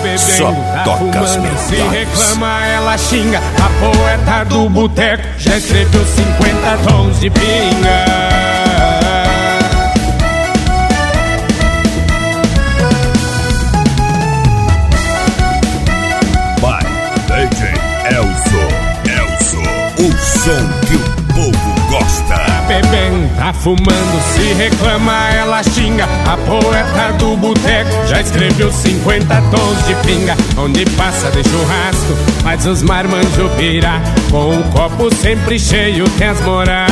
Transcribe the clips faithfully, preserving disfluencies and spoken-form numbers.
Só toca as melhores. Se reclama, ela xinga. A poeta do boteco já escreveu cinquenta tons de pinga. Vai, D J Elzo, Elzo, o som que o povo gosta. Tá bebendo, tá fumando, se reclama, ela xinga. A poeta do boteco já escreveu cinquenta tons de pinga. Onde passa de churrasco, faz os marmanjos pirar. Com o copo sempre cheio, tem as moral.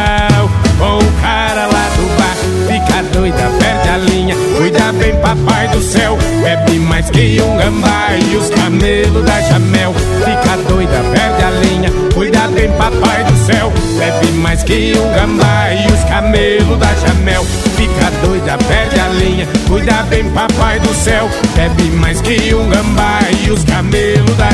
Com o cara lá do bar, fica doida, perde a linha. Cuida bem, papai do céu, bebe mais que um gambá e os camelos da Jamel. Fica doida, perde a linha. Cuida bem, papai do céu, bebe mais que um gambá e os camelos da Jamel. Fica doida, perde a linha. Cuida bem, papai do céu, bebe mais que um gambá e os camelos da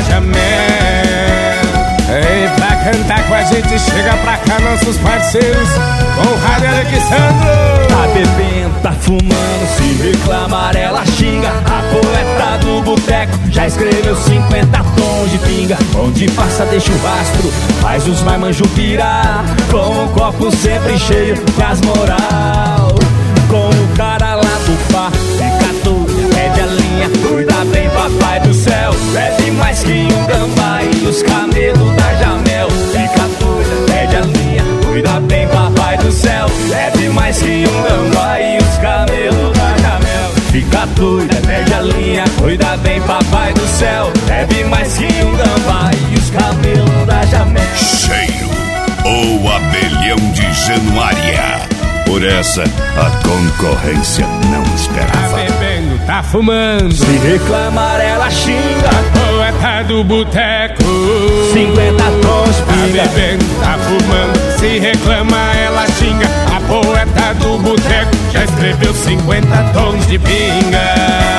Jamel. Ei, pra cantar com a gente, chega pra cá nossos parceiros com o Rádio Alexandre. Tá bebendo, tá fumando, se reclamar ela xinga. A poeta do boteco já escreveu cinquenta tons de pinga. Onde passa deixa o rastro, faz os marmanjos pirar. Com o copo sempre cheio, faz moral. Com o cara lá do bar, fica doido, pede a linha. Cuida bem, papai do céu, bebe mais que um gambá e os camelos da Jamel. Fica doida, pede a linha. Cuida bem, papai do céu, bebe mais que um gambá e os camelos da Jamel. Fica doida, pede a linha. Cuida bem, papai do céu, bebe mais que um gambá e os camelos da Jamel. Cheiro, ou abelhão de Januária. Por essa, a concorrência não Tá esperava. bebendo, tá fumando, Se reclamar ela xinga. poeta do boteco cinquenta tons de tá pinga. bebendo, tá fumando, se reclama, ela xinga. A poeta do boteco já escreveu cinquenta tons de pinga.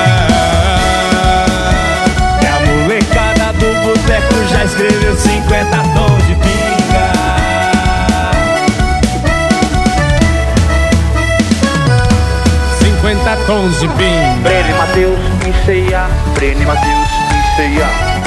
E a molecada do boteco já escreveu cinquenta tons de pinga. cinquenta tons de pinga. Breno e Matheus, em ceia. Breno e Matheus, em ceia.